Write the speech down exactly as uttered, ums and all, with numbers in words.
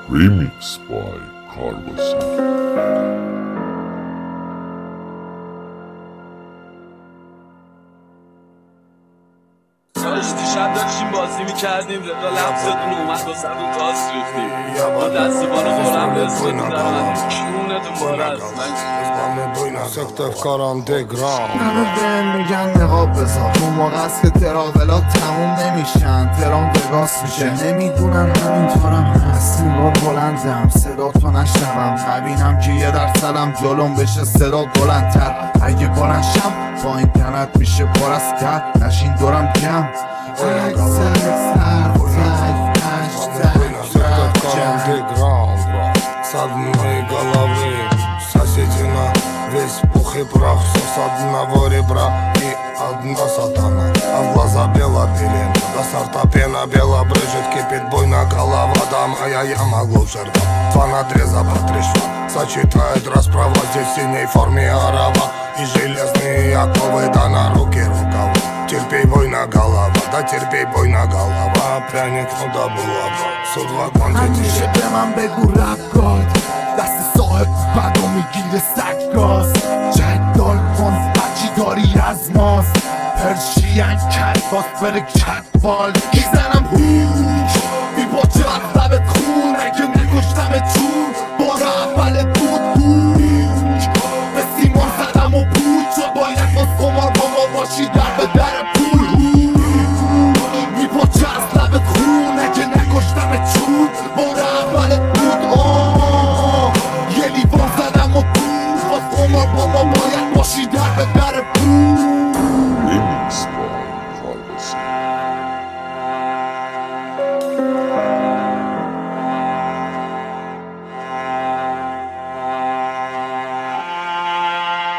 Remix by Carlos. دیشب داشتیم بازی میکردیم رضا لمستون اومد و زبون گاز ریختیم با دست بانو دورم رسید میدارم کیونتون باره است سکته افکارم دگرام همه بهم میگن نقاب بذار اون موقع است که تراولات تموم نمیشن ترام وگاس میشه نمیدونن همینطورم هست نگار بلندم صدا تو نشنوم نبینم که یه درصدم جلوم بشه صدا بلندتر اگه بلند شم با اینترنت میشه پر از کرد نشین دورم جمع С одной головы соседи на весь пух и прах. Все с одного ребра и одна сатана. А в глаза бела пелена, до сорта пена бела брызжет. Кипит буйно голова, да моя яма глубже рта. Два надреза по три шва, сочетает расправа. Здесь в синей форме арава и железные оковы, да на руки рукава. Терпей, бойна голова, да терпей, бойна голова. Пряник, ну да была бы судьба квантитет. همیشه به من بگو رپ گاد دست صاحب بدو میگیره سگاز جدال کن هرچی داری از ماست پرشین کت باس بره کت بال